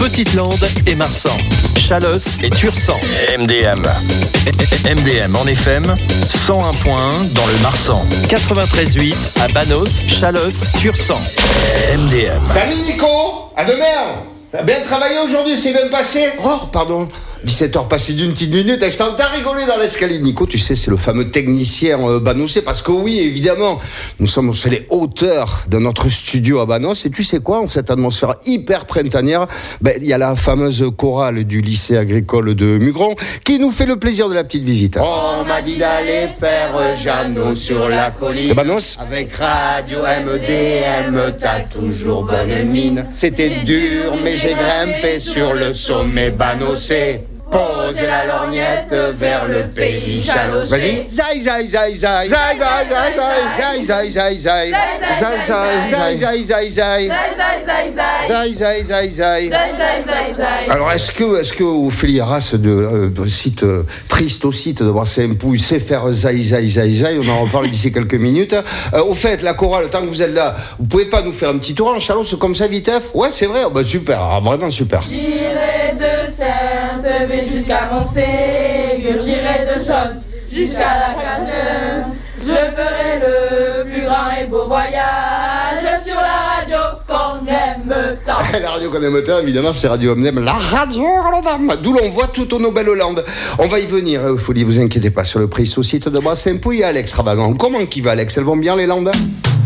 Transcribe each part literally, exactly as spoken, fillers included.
Petite-Lande et Marsan, Chalosse et Tursan. M D M. M D M en F M, cent un point un dans le Marsan. quatre-vingt-treize virgule huit à Banos, Chalosse, Tursan. M D M. Salut Nico, à demain. T'as bien travaillé aujourd'hui, c'est bien passé? Oh, pardon. dix-sept heures passées d'une petite minute et je t'entends rigoler dans l'escalier. Nico, tu sais, c'est le fameux technicien euh, banossé parce que oui, évidemment, nous sommes les auteurs de notre studio à Banos et tu sais quoi, en cette atmosphère hyper printanière, ben, il y a la fameuse chorale du lycée agricole de Mugron qui nous fait le plaisir de la petite visite. On m'a dit d'aller faire Jeannot sur la colline. Et Banos avec Radio M D M, t'as toujours bonne mine. C'était dur, mais j'ai grimpé sur le sommet banossé. Poser la lorgnette vers le pays chalossé. Vas-y. Zai, zai, zai, zai. Zai, zai, zai, zai. Zai, zai, zai, zai. Zai, zai, zai, zai, zai. Zai, zai, zai, zai. Alors, est-ce que, est-ce que Ophélie Arras de euh, site euh, Pristosite de Brassailles-Pouille sait faire zai, zai, zai, zai? On en reparle d'ici quelques minutes. Euh, au fait, la chorale, tant que vous êtes là, vous pouvez pas nous faire un petit tour en Chalosse comme ça, vitef? Ouais, c'est vrai. Oh, bah, super. Ah, vraiment super. J'irai de Saint-Sevé jusqu'à Montségur, j'irai de Chaune jusqu'à la Caseuse. Je ferai le plus grand et beau voyage sur la radio qu'on aime tant. La radio qu'on aime tant, évidemment, c'est Radio M D M, la radio qu'on aime. D'où l'on voit toutes nos belles Hollandes. On va y venir, euh, Folie, vous inquiétez pas, sur le prix au site de Brassailles-Pouille à l'extravagant. Comment qui va, Alex? Elles vont bien, les Landes?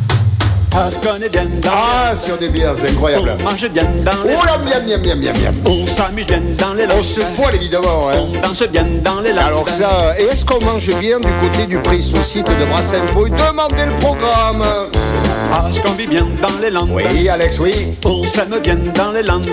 Ah, si on est bien, c'est incroyable. On mange bien dans les Oh là, bien, bien, bien, bien, bien. On s'amuse bien dans les landes. On se poile, évidemment, hein. On danse bien dans les landes. Alors ça, et est-ce qu'on mange bien du côté du prix au site de Brassailles-Pouille? Demandez le programme. Est-ce qu'on vit bien dans les landes? Oui, Alex, oui. On s'aime bien dans les landes.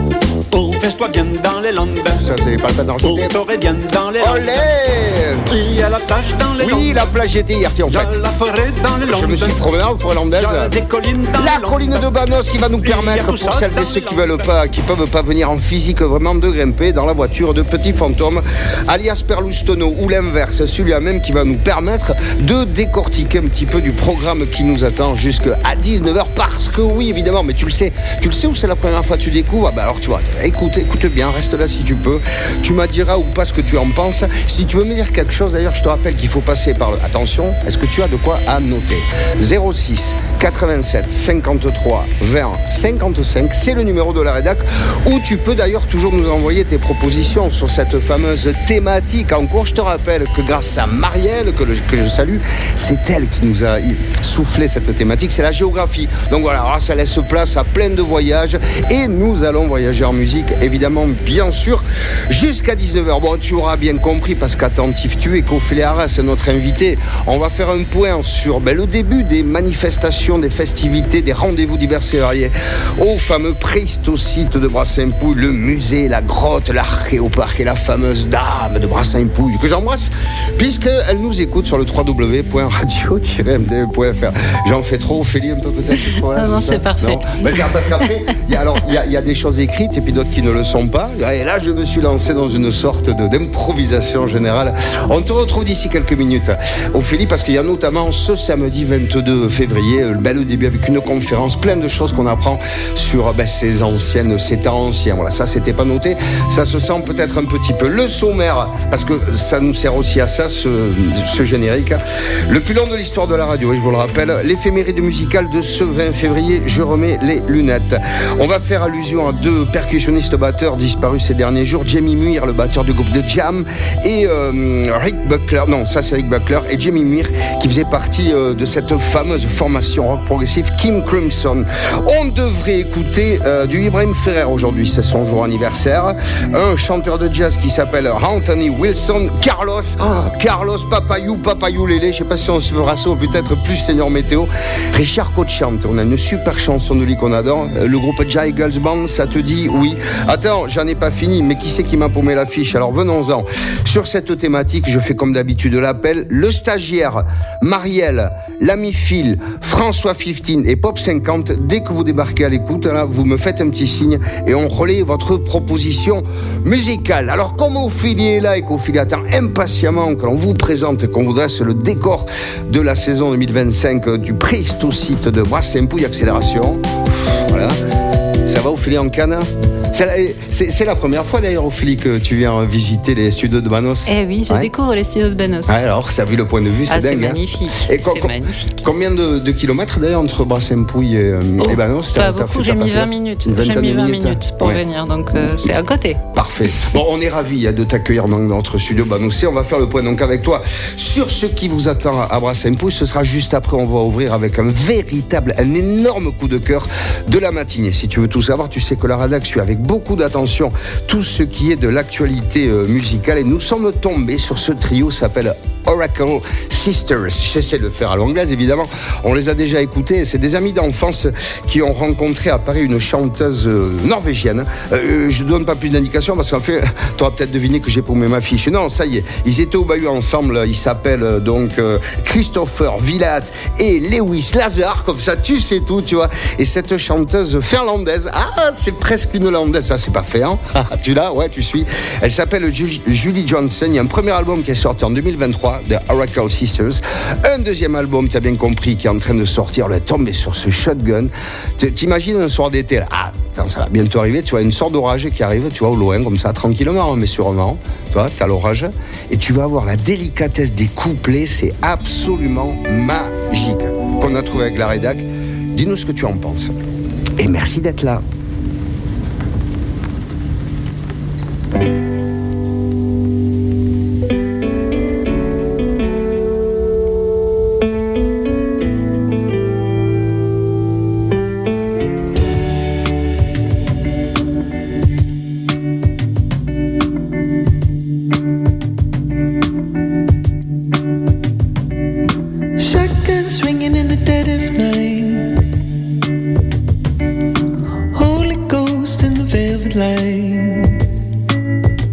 On festoie bien dans les landes. Ça, c'est pas le peine d'en On jeter. t'aurait bien dans les landes. Olé! Il y a la plage dans les landes. Oui, la plage était hier, tiens, en Il y a fait. la forêt dans les landes. Je me suis promené en forêt landaise. Il y a des collines dans La les landes. colline de Banos qui va nous Il y a permettre, tout pour ça celles dans et ceux les qui landes. veulent pas, qui peuvent pas venir en physique, vraiment de grimper dans la voiture de Petit Fantôme, alias Perlustono, ou l'inverse, celui-là même qui va nous permettre de décortiquer un petit peu du programme qui nous attend jusqu'à dix-neuf heures, parce que oui, évidemment, mais tu le sais, tu le sais ou c'est la première fois que tu découvres? Ah bah alors tu vois, écoute, écoute bien, reste là si tu peux, tu m'as diras ou pas ce que tu en penses. Si tu veux me dire quelque chose, d'ailleurs, je te rappelle qu'il faut passer par le... Attention, est-ce que tu as de quoi à noter? zéro six quatre-vingt-sept cinquante-trois vingt cinquante-cinq, c'est le numéro de la rédac, où tu peux d'ailleurs toujours nous envoyer tes propositions sur cette fameuse thématique en cours. Je te rappelle que grâce à Marielle, que, le, que je salue, c'est elle qui nous a soufflé cette thématique, c'est la géographie. Donc voilà, alors ça laisse place à plein de voyages et nous allons voyager en musique, évidemment, bien sûr, jusqu'à dix-neuf heures. Bon, tu auras bien compris, parce qu'attentif tu es, qu'Ophélie Arras, c'est notre invité. On va faire un point sur ben, le début des manifestations, des festivités, des rendez-vous divers et variés au fameux Pristosite de Brassailles-Pouille, le musée, la grotte, l'archéoparc et la fameuse dame de Brassailles-Pouille que j'embrasse puisqu'elle nous écoute sur le w w w point radio tiret m d m point f r. J'en fais trop, Ophélie, un peu peut-être? Voilà, non, non, c'est, c'est parfait. Non ben, parce qu'après, il y a, alors, il y a, il y a des choses écrites et puis d'autres qui ne le sont pas. Et là, je me suis lancé dans une sorte de, d'improvisation générale. On te retrouve d'ici quelques minutes, Ophélie, parce qu'il y a notamment ce samedi vingt-deux février, ben, le début avec une conférence, plein de choses qu'on apprend sur ben, ces anciennes, ces temps anciens. Voilà, ça, c'était pas noté. Ça se sent peut-être un petit peu. Le sommaire, parce que ça nous sert aussi à ça, ce, ce générique. Le plus long de l'histoire de la radio, et je vous le rappelle, l'éphéméride musicale de ce vingt février, je remets les lunettes. On va faire allusion à deux percussionnistes batteurs disparus ces derniers jours, Jamie Muir, le batteur du groupe de Jam, et euh, Rick Buckler, non, ça c'est Rick Buckler, et Jamie Muir, qui faisait partie euh, de cette fameuse formation rock progressif King Crimson. On devrait écouter euh, du Ibrahim Ferrer aujourd'hui, c'est son jour anniversaire, un chanteur de jazz qui s'appelle Anthony Wilson, Carlos, oh, Carlos Papayou, Papayou Lélé, je sais pas si on se fera ça, ou peut-être plus Seigneur Météo, Richard Cochante, on a une super chanson de lui qu'on adore, le groupe Jai Eagles Band, ça te dit oui? Attends, j'en ai pas fini, mais qui c'est qui m'a paumé l'affiche? Alors venons-en. Sur cette thématique, je fais comme d'habitude l'appel, le stagiaire, Marielle, l'ami Phil, François quinze et Pop cinquante, dès que vous débarquez à l'écoute, là, vous me faites un petit signe et on relaie votre proposition musicale. Alors comme Ophélie est là et qu'Ophélie attend impatiemment que l'on vous présente, qu'on vous dresse le décor de la saison deux mille vingt-cinq du Pristosite de Brassailles-Pouille Accélération, voilà. Ça Ça va, Ophélie, en Cannes? c'est la, c'est, c'est la première fois d'ailleurs, Ophélie, que tu viens visiter les studios de Banos. Eh oui, je ouais. découvre les studios de Banos. Ouais, alors, ça a vu le point de vue, c'est ah, dingue. C'est magnifique. Hein. Et co- c'est co- magnifique. Combien de, de kilomètres d'ailleurs entre Brassempouille et, oh, et Banos? Pas beaucoup, j'ai mis vingt minutes. J'ai mis vingt minutes pour ouais. venir, donc euh, c'est à côté. Parfait. Bon, on est ravis de t'accueillir dans notre studio Banosais. On va faire le point donc avec toi sur ce qui vous attend à Brassempouille. Ce sera juste après, on va ouvrir avec un véritable, un énorme coup de cœur de la matinée. Si tu veux tout savoir, tu sais que la rédac suit avec beaucoup d'attention tout ce qui est de l'actualité euh, musicale et nous sommes tombés sur ce trio, s'appelle Oracle Sisters. J'essaie de le faire à l'anglaise, évidemment. On les a déjà écoutés. C'est des amis d'enfance qui ont rencontré à Paris une chanteuse euh, norvégienne. Euh, je ne donne pas plus d'indications parce qu'en fait, tu auras peut-être deviné que j'ai paumé ma fiche. Non, ça y est, ils étaient au bahut ensemble. Ils s'appellent euh, donc euh, Christopher Villat et Lewis Lazar. Comme ça, tu sais tout, tu vois. Et cette chanteuse finlandaise, ah, c'est presque une hollandaise. Ça, c'est pas fait, hein. Tu l'as? Ouais, tu suis. Elle s'appelle Ju- Julie Johnson. Il y a un premier album qui est sorti en deux mille vingt-trois. The Oracle Sisters. Un deuxième album, tu as bien compris, qui est en train de sortir, le tomber sur ce shotgun. T'imagines un soir d'été, là, ah, attends, ça va bientôt arriver, tu vois, une sorte d'orage qui arrive, tu vois, au loin, comme ça, tranquillement, mais sûrement, tu vois, t'as l'orage, et tu vas avoir la délicatesse des couplets, c'est absolument magique, qu'on a trouvé avec la rédac. Dis-nous ce que tu en penses. Et merci d'être là. Holy Ghost in the velvet light.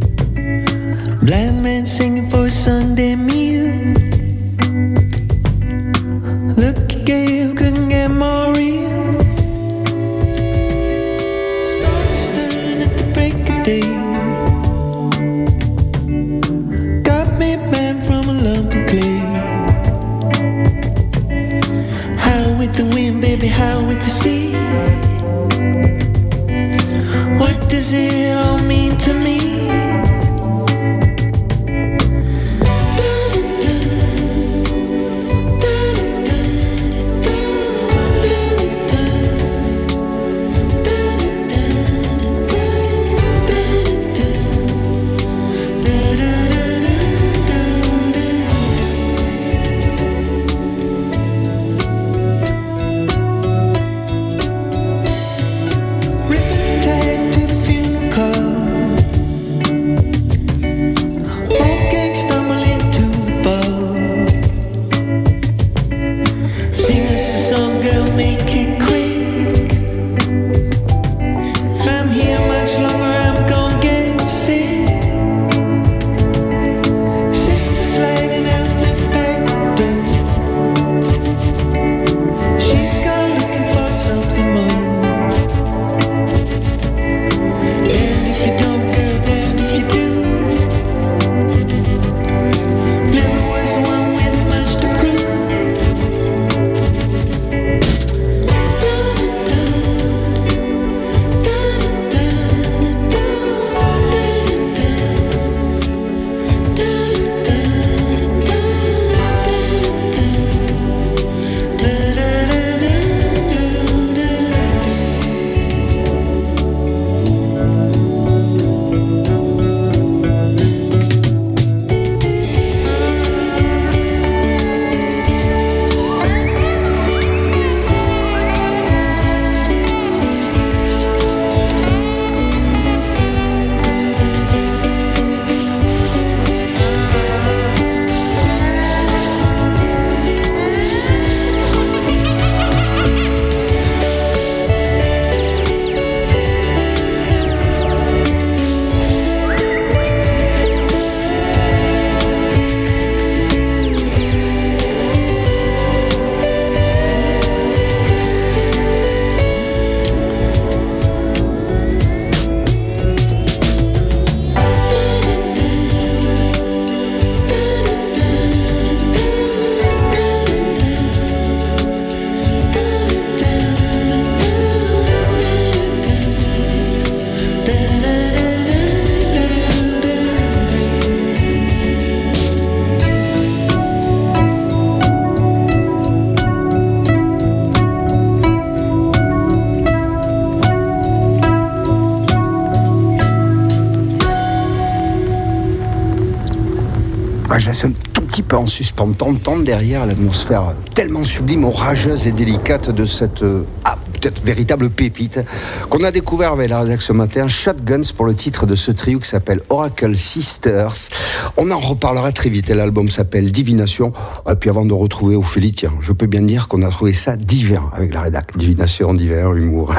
Moi, je laisse un tout petit peu en suspens, t'entendre derrière l'atmosphère tellement sublime, orageuse et délicate de cette euh, ah, peut-être véritable pépite qu'on a découvert avec la rédaction ce matin. Shotguns pour le titre de ce trio qui s'appelle Oracle Sisters. On en reparlera très vite. Et l'album s'appelle Divination. Et puis avant de retrouver Ophélie, tiens, je peux bien dire qu'on a trouvé ça divin avec la rédac. Divination, divin, humour.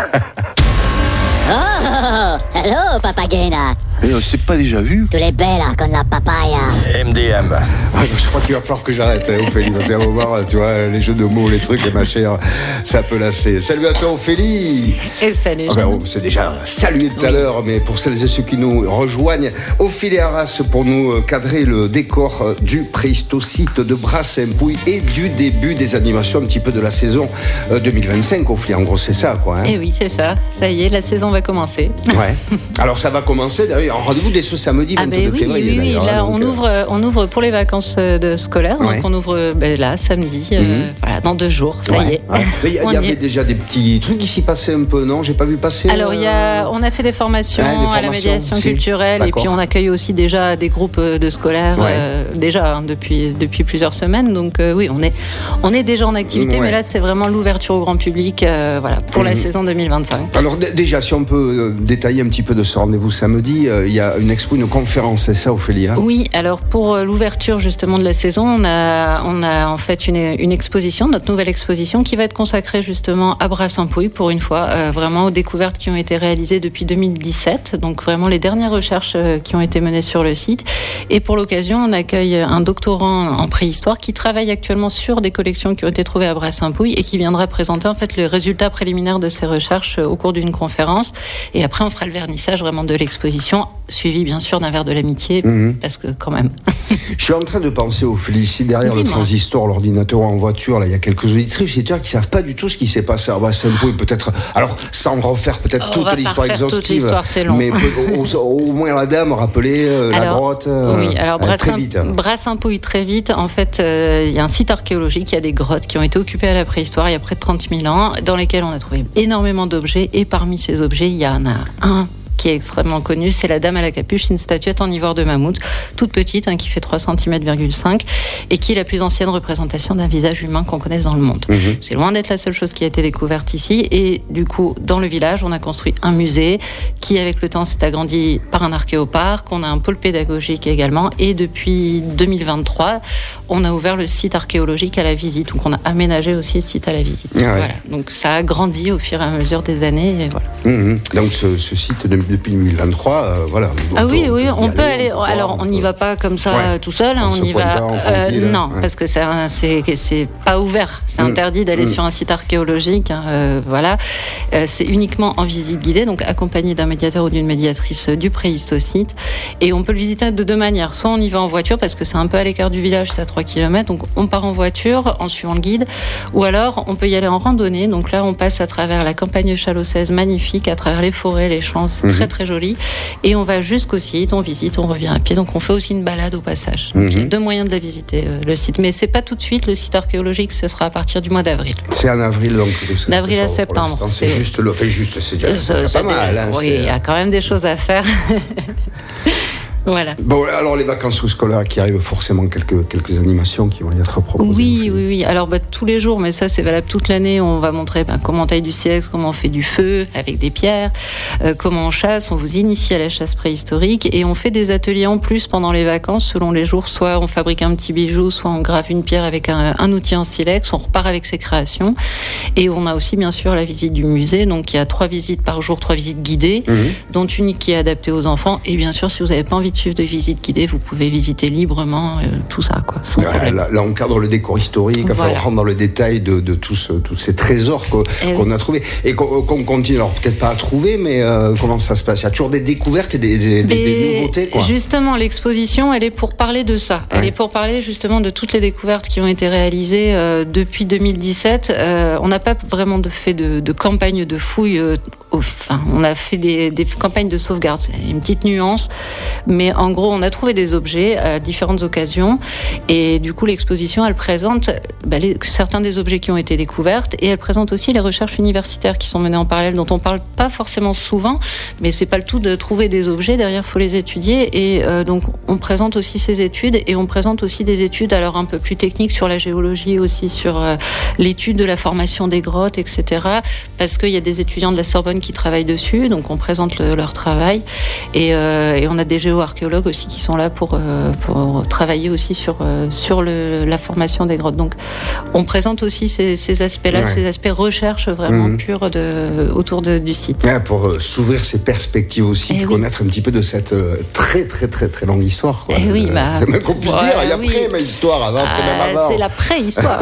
Oh, hello, Papagena. Mais on s'est pas déjà vu? Tu es bella con la papaya. M D M. Ah, je crois qu'il va falloir que j'arrête, hein, Ophélie, parce qu'à un moment, tu vois, les jeux de mots, les trucs, les machins, ça peut lasser. Salut à toi, Ophélie. Et salut. Ah ben, on s'est déjà salué tout à l'heure, mais pour celles et ceux qui nous rejoignent, Ophélie Arras pour nous cadrer le décor du Préhistocite de Brassempouy et du début des animations, un petit peu de la saison deux mille vingt-cinq, Ophélie. En gros, c'est ça, quoi. Hein. Et oui, c'est ça. Ça y est, la saison va commencer. Ouais. Alors, ça va commencer, d'ailleurs, rendez-vous dès ce samedi ah vingt-deux ben oui, février. Oui, oui, là, donc, on, ouvre, on ouvre pour les vacances de scolaires, ouais. donc on ouvre ben, là, samedi, mm-hmm. euh, voilà, dans deux jours, ça ouais. y est. Ouais. Mais il y, y avait est. déjà des petits trucs qui s'y passaient un peu, non? J'ai pas vu passer. Alors, il y a, on a fait des formations, ouais, des formations à la médiation si. culturelle, D'accord. et puis on accueille aussi déjà des groupes de scolaires, ouais. euh, déjà hein, depuis, depuis plusieurs semaines, donc euh, oui, on est, on est déjà en activité, ouais. mais là, c'est vraiment l'ouverture au grand public euh, voilà, pour mm-hmm. la saison deux mille vingt-cinq. Alors, d- déjà, si on peut euh, détailler un petit peu de ce rendez-vous samedi, euh, il y a une expo, une conférence, c'est ça, Ophélie? Hein? Oui, alors pour l'ouverture justement de la saison, on a, on a en fait une, une exposition, notre nouvelle exposition, qui va être consacrée justement à Brassempouy pour une fois, euh, vraiment aux découvertes qui ont été réalisées depuis deux mille dix-sept, donc vraiment les dernières recherches euh, qui ont été menées sur le site. Et pour l'occasion, on accueille un doctorant en préhistoire qui travaille actuellement sur des collections qui ont été trouvées à Brassempouy et qui viendra présenter en fait les résultats préliminaires de ces recherches au cours d'une conférence. Et après, on fera le vernissage vraiment de l'exposition, suivi bien sûr d'un verre de l'amitié, mmh. parce que quand même. Je suis en train de penser, Ophélie, ici derrière Dis-moi. le transistor, l'ordinateur en voiture, là, il y a quelques auditrices, auditeurs qui savent pas du tout ce qui s'est passé à Brassempouy, peut-être, alors sans refaire peut-être on toute l'histoire exhaustive, toute l'histoire, c'est long. mais au, au, au moins la dame rappeler euh, alors, la grotte. Euh, oui, alors euh, Brassem, très vite. Brassempouy très vite. En fait, il euh, y a un site archéologique, il y a des grottes qui ont été occupées à la préhistoire il y a près de trente mille ans, dans lesquelles on a trouvé énormément d'objets, et parmi ces objets, il y en a un qui est extrêmement connue, c'est la Dame à la capuche, c'est une statuette en ivoire de mammouth, toute petite, hein, qui fait trois virgule cinq centimètres, et qui est la plus ancienne représentation d'un visage humain qu'on connaisse dans le monde. Mmh. C'est loin d'être la seule chose qui a été découverte ici, et du coup, dans le village, on a construit un musée qui, avec le temps, s'est agrandi par un archéoparc, on a un pôle pédagogique également, et depuis deux mille vingt-trois, on a ouvert le site archéologique à la visite, donc on a aménagé aussi le site à la visite. Ah ouais. Voilà. Donc ça a grandi au fur et à mesure des années, et voilà. Mmh. Donc ce, ce site de depuis deux mille vingt-trois, euh, voilà. Ah oui, oui, on peut aller. aller alors, on n'y va pas comme ça ouais. tout seul. On, on y va. Euh, non, ouais. parce que c'est, c'est, c'est pas ouvert. C'est mmh. interdit d'aller mmh. sur un site archéologique. Hein, euh, voilà. Euh, c'est uniquement en visite guidée, donc accompagné d'un médiateur ou d'une médiatrice du Préhistocite. Et on peut le visiter de deux manières. Soit on y va en voiture, parce que c'est un peu à l'écart du village, c'est à trois kilomètres. Donc on part en voiture en suivant le guide. Ou alors on peut y aller en randonnée. Donc là, on passe à travers la campagne chalossaise magnifique, à travers les forêts, les champs. C'est mmh. très très joli, et on va jusqu'au site, on visite, on revient à pied, donc on fait aussi une balade au passage. Donc, mm-hmm. il y a deux moyens de la visiter, euh, le site, mais c'est pas tout de suite. Le site archéologique, ce sera à partir du mois d'avril. C'est en avril, donc d'avril à septembre. C'est, c'est juste le fait, juste, c'est déjà c'est, c'est pas mal. Hein, oui, il y a quand même des choses à faire. Voilà. Bon, alors les vacances scolaires qui arrivent, forcément quelques, quelques animations qui vont y être proposées. Oui, oui, oui. Alors bah, tous les jours, mais ça c'est valable toute l'année, on va montrer bah, comment on taille du silex, comment on fait du feu avec des pierres, euh, comment on chasse, on vous initie à la chasse préhistorique, et on fait des ateliers en plus pendant les vacances, selon les jours. Soit on fabrique un petit bijou, soit on grave une pierre avec un, un outil en silex, on repart avec ses créations. Et on a aussi bien sûr la visite du musée, donc il y a trois visites par jour, trois visites guidées, mmh. dont une qui est adaptée aux enfants. Et bien sûr, si vous n'avez pas envie de suivre de visite guidée, vous pouvez visiter librement euh, tout ça, quoi, sans là, problème. Là, là, on cadre le décor historique, voilà. Enfin, on rentre dans le détail de, de tous, tous ces trésors qu'on, qu'on oui. a trouvés et qu'on, qu'on continue, alors peut-être pas à trouver, mais euh, comment ça se passe? Il y a toujours des découvertes et des, des, des, des nouveautés, quoi. Justement, l'exposition, elle est pour parler de ça. Elle ouais. est pour parler justement de toutes les découvertes qui ont été réalisées euh, depuis deux mille dix-sept. Euh, on n'a pas vraiment de, fait de, de campagne de fouilles euh, enfin, on a fait des, des campagnes de sauvegarde, c'est une petite nuance, mais en gros, on a trouvé des objets à différentes occasions, et du coup, l'exposition, elle présente bah, les, certains des objets qui ont été découverts, et elle présente aussi les recherches universitaires qui sont menées en parallèle, dont on parle pas forcément souvent, mais c'est pas le tout de trouver des objets, derrière, faut les étudier, et euh, donc, on présente aussi ces études, et on présente aussi des études, alors un peu plus techniques sur la géologie, aussi sur euh, l'étude de la formation des grottes, et cetera, parce qu'il y a des étudiants de la Sorbonne qui travaillent dessus, donc on présente le, leur travail, et, euh, et on a des géoarchéologues aussi qui sont là pour, euh, pour travailler aussi sur, euh, sur le, la formation des grottes. Donc on présente aussi ces, ces aspects-là, ouais. ces aspects recherche vraiment mmh. purs de, autour de, du site. Ouais, pour euh, s'ouvrir ses perspectives aussi, et connaître oui. un petit peu de cette euh, très très très très longue histoire. Quoi. Et oui, euh, bah, c'est même qu'on puisse ouais, dire, il y a oui. pré ma histoire avant, c'était ah, même avant. C'est la préhistoire.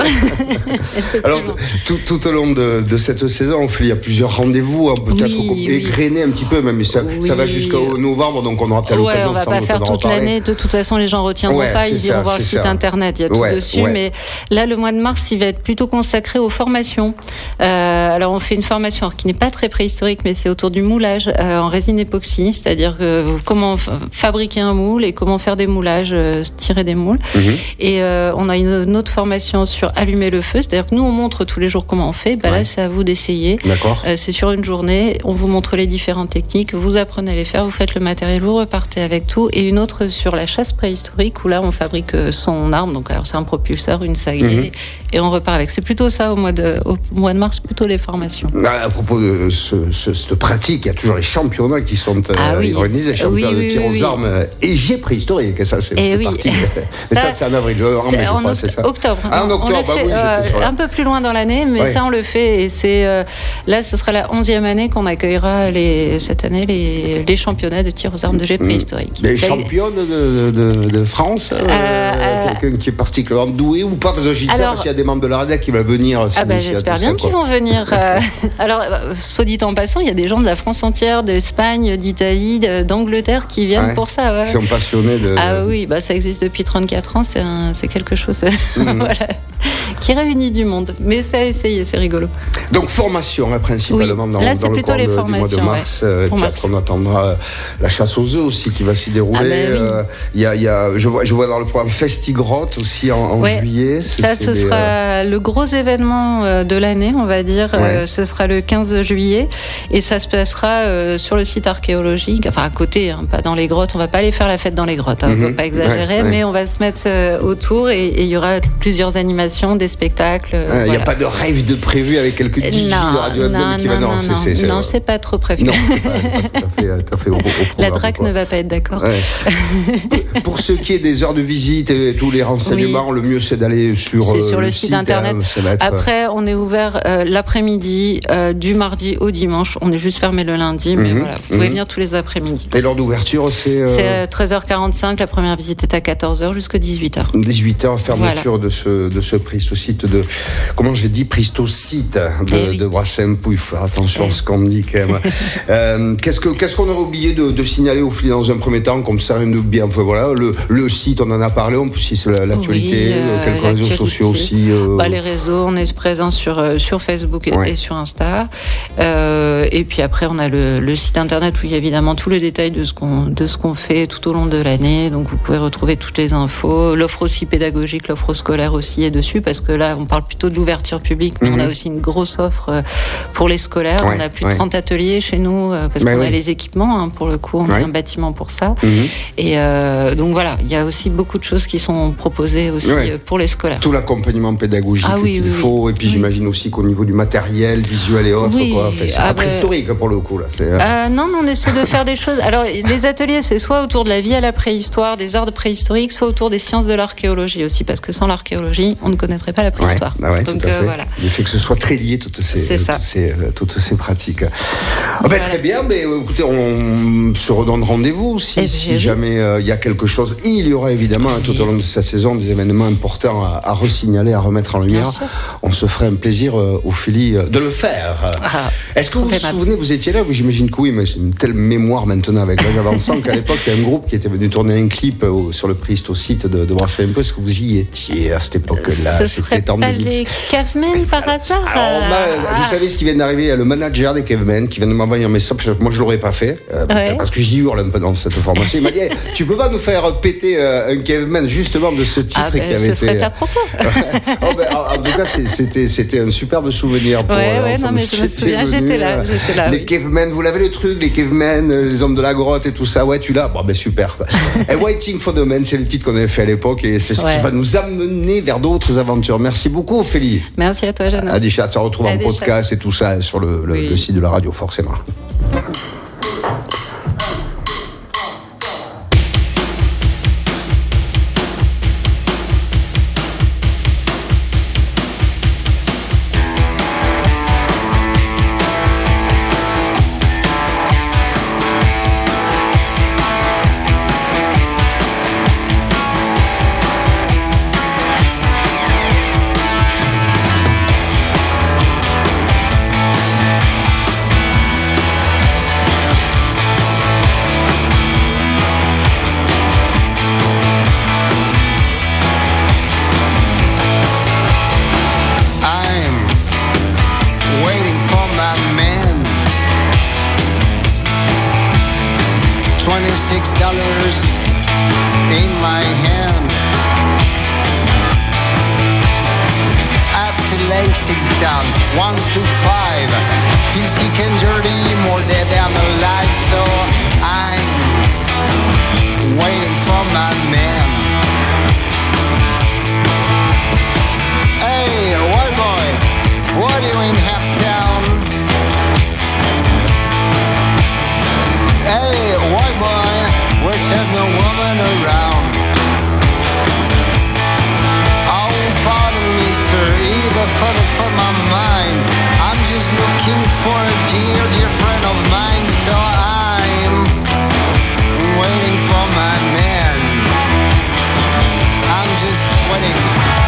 Alors tout, tout au long de, de cette saison, il y a plusieurs rendez-vous, hein, peut-être oui, égrener oui. un petit peu, même ça, oui. ça va jusqu'au novembre, donc on aura peut-être ouais, l'occasion on va pas faire toute l'année. De toute façon, les gens retiendront ouais, pas, ils ça, iront voir le site ça. internet, il y a tout ouais, dessus. Ouais. Mais là, le mois de mars, il va être plutôt consacré aux formations. Euh, alors, on fait une formation alors, qui n'est pas très préhistorique, mais c'est autour du moulage euh, en résine époxy, c'est-à-dire euh, comment f- fabriquer un moule et comment faire des moulages, euh, tirer des moules. Mm-hmm. Et euh, on a une, une autre formation sur allumer le feu, c'est-à-dire que nous, on montre tous les jours comment on fait. Bah, ouais. Là, c'est à vous d'essayer. D'accord. Euh, c'est sur une journée, on vous montre les différentes techniques, vous apprenez à les faire, vous faites le matériel, vous repartez avec tout. Et une autre sur la chasse préhistorique, où là, on fabrique son arme. Donc, alors, c'est un propulseur, une sagaie, mm-hmm. et on repart avec. C'est plutôt ça au mois de, au mois de mars, plutôt les formations. À propos de ce, ce, cette pratique, il y a toujours les championnats qui sont ah, euh, oui. organisés, les championnats oui, de tir oui, aux oui. armes égée préhistorique. Et ça, c'est et une oui. partie. Mais ça, ça, c'est en avril. En, c'est mai, en crois, oct- c'est ça. octobre. Ah, en octobre, on le fait, bah oui, euh, un peu plus loin dans l'année, mais ouais. ça, on le fait. Et c'est euh, là, ce sera la onzième année qu'on accueillera les, cette année les, les championnats de tir aux armes de jet préhistorique. Les ça championnes de, de, de France euh, euh, Quelqu'un qui est particulièrement doué ou pas? Parce que je dis ça parce qu'il y a des membres de la RADEC qui veulent venir. Ah bah, j'espère bien ça, qu'ils vont venir. Euh, alors, soit dit en passant, il y a des gens de la France entière, d'Espagne, d'Italie, d'Angleterre qui viennent ouais. pour ça. Ouais. Qui sont passionnés de... Ah oui, bah, ça existe depuis trente-quatre ans, c'est, un, c'est quelque chose mmh. voilà, qui réunit du monde. Mais c'est à essayer, c'est rigolo. Donc formation, hein, principalement, oui. dans, Là, dans le cours de, du mois de mars. Ouais. Euh, puis après, on attendra la chasse aux œufs aussi qui va s'y dérouler. Il ah ben oui. euh, y a, y a, je, vois, je vois dans le programme Festigrotte aussi en, en ouais. juillet. C'est, ça, c'est ce des, sera euh... le gros événement de l'année, on va dire. Ouais. Euh, ce sera le quinze juillet. Et ça se passera euh, sur le site archéologique, enfin à côté, hein, pas dans les grottes. On va pas aller faire la fête dans les grottes, hein, mm-hmm. faut pas exagérer, ouais, mais ouais. on va se mettre euh, autour et il y aura plusieurs animations, des spectacles. Il euh, n'y voilà. a pas de rave de prévu avec quelques D J de Radio M D M qui va non, non, c'est, c'est, c'est, non, c'est pas trop prévu. Non, c'est pas, c'est pas tout à fait, tout à fait au, au La DRAC ne va pas être d'accord. Ouais. Pour ce qui est des heures de visite et tous les renseignements, oui. le mieux c'est d'aller sur, c'est euh, sur le, le site, site internet. Hein, être... Après, on est ouvert euh, l'après-midi, euh, du mardi au dimanche. On est juste fermé le lundi, mais mm-hmm. voilà, vous pouvez mm-hmm. venir tous les après-midi. Et l'heure d'ouverture, c'est euh... C'est à treize heures quarante-cinq. La première visite est à quatorze heures jusqu'à dix-huit heures. dix-huit heures, fermeture voilà. de ce de ce pristosite de comment j'ai dit pristosite de, eh oui. de Brassainpouille. Il faut faire attention eh. à ce qu'on dit quand même. euh, qu'est-ce que qu'est-ce qu'on aurait oublié de, de signaler au fil dans un premier temps, comme ça rien de bien. Enfin voilà, le le site, on en a parlé. On peut si c'est l'actualité, oui, euh, quelques l'actualité. réseaux sociaux aussi. Euh... Bah, les réseaux, on est présent sur euh, sur Facebook et, ouais. et sur Insta. Euh, et puis après, on a le, le site internet où il y a évidemment tous les détails de ce qu'on de ce qu'on fait tout au long de l'année. Donc vous pouvez retrouver toutes les infos. L'offre aussi pédagogique, l'offre scolaire aussi est dessus parce que là, on parle plutôt de l'ouverture publique, mais mm-hmm. on a aussi une grosse offre pour les scolaires. Ouais, on a plus ouais. de trente ateliers chez nous parce bah qu'on oui. a les équipements. Hein, pour le coup, on ouais. a un bâtiment pour ça. Mm-hmm. Et euh, donc voilà, il y a aussi beaucoup de choses qui sont proposées aussi ouais. pour les scolaires. Tout l'accompagnement pédagogique ah, oui, qu'il oui, faut. Oui. Et puis oui. j'imagine aussi qu'au niveau du matériel, visuel et autres, oui. quoi. Enfin, c'est ah, pas bah... préhistorique pour le coup là. C'est... Euh, non, mais on essaie de faire des choses. Alors les ateliers, c'est soit autour de la vie à la préhistoire, des arts préhistoriques, soit autour des sciences de l'archéologie aussi, parce que sans l'archéologie, on ne connaîtrait pas la préhistoire. Ouais, bah ouais, donc tout à fait. Euh, voilà. Il fait que ce soit très lié toutes ces, toutes ces, toutes ces pratiques. Ah ben, voilà. Très bien, mais écoutez, on se redonne rendez-vous si, eh si jamais il euh, y a quelque chose. Il y aura évidemment oui. tout au long de cette saison des événements importants à, à resignaler, à remettre en lumière. On se ferait un plaisir, euh, Ophélie, de le faire. Ah, Est-ce que vous vous souvenez, vous étiez là? Oui, j'imagine que oui, mais c'est une telle mémoire maintenant avec l'âge avançant qu'à l'époque, il y a un groupe qui était venu tourner un clip au, sur le Pristosite de, de Brassainpouille. Est-ce que vous y étiez à cette époque-là? Ce C'était serait en pas les Cavemen par hasard? Alors, bah, ah. Vous savez ce qui vient d'arriver? Le manager des cavemen qui viennent de m'envoyer un message. Moi, je l'aurais pas fait euh, Ouais. parce que j'y hurle un peu dans cette formation. Il m'a dit hey, tu peux pas nous faire péter euh, un caveman justement de ce titre Ah, qui ben, avait ce été. serait à propos. oh, ben, en, en tout cas, c'est, c'était c'était un superbe souvenir. Pour, Ouais, euh, ouais, non, mais je me souviens, j'étais là, j'étais là. Les oui. cavemen, vous l'avez le truc, les cavemen, les hommes de la grotte et tout ça. Ouais, tu l'as. Bon, ben super. Quoi. Et Waiting for the Man, c'est le titre qu'on avait fait à l'époque et c'est ce Ouais. qui va nous amener vers d'autres aventures. Merci beaucoup, Ophélie. Merci à toi, Jeanne. Adichat, ça retrouve À en des podcast et tout ça sur le, le, Oui. le site de la radio, forcément. twenty-six dollars in my hand. Up to Lexington, one to five. Physic and dirty, more dead than alive. So I'm waiting for my man. Hey, white boy, what are you in Halftown? Hey, white boy, which has no woman around. Oh, pardon me, sir, either further from my mind. I'm just looking for a dear, dear friend of mine. So I'm waiting for my man. I'm just waiting.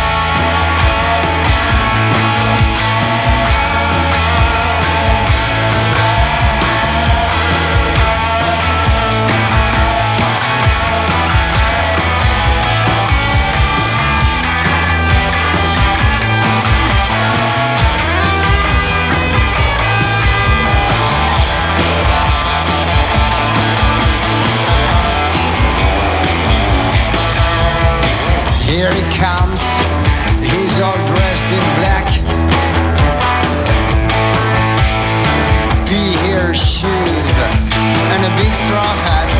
Here he comes, he's all dressed in black. Pea shoes and a big straw hat.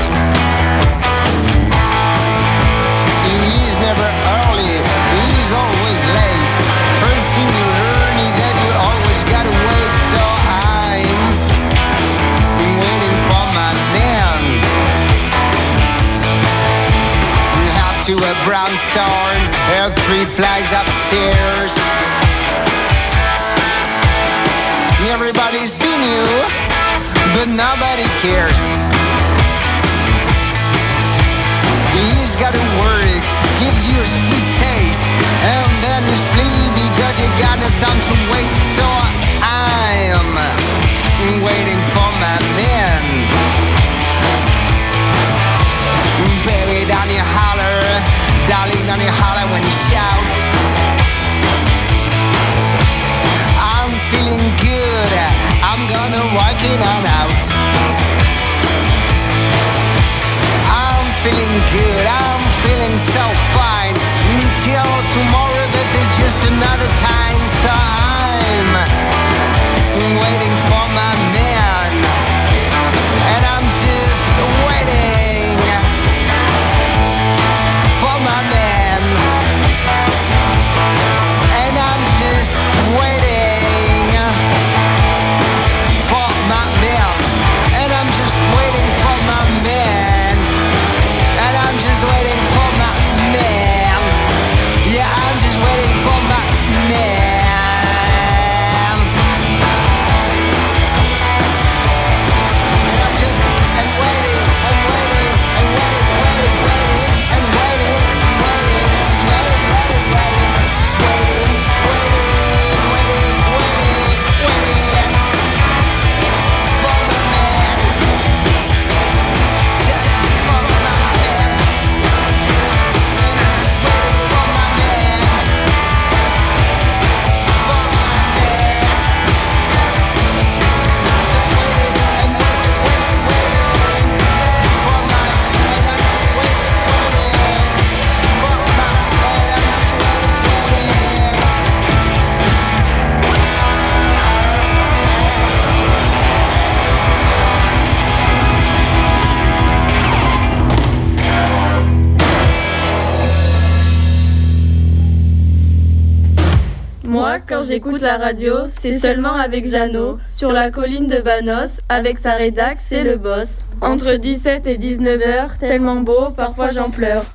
He's never early, he's always late. First thing you learn is that you always gotta wait. So I'm waiting for my man. Up to a brownstone, have three flies upstairs. Everybody's been you, but nobody cares. He's got a word, gives you a sweet taste, and then you split because you got no time to waste. So I'm waiting for my man. Baby, don't you holler, darling, don't you holler when you shout. I'm feeling good, I'm gonna work it on out. I'm feeling good, I'm feeling so fine. Until tomorrow, but there's just another time. So I'm waiting for my man. quand j'écoute la radio, c'est seulement avec Jeannot, sur la colline de Banos, avec sa rédac, c'est le boss. Entre dix-sept et dix-neuf heures, tellement beau, parfois j'en pleure.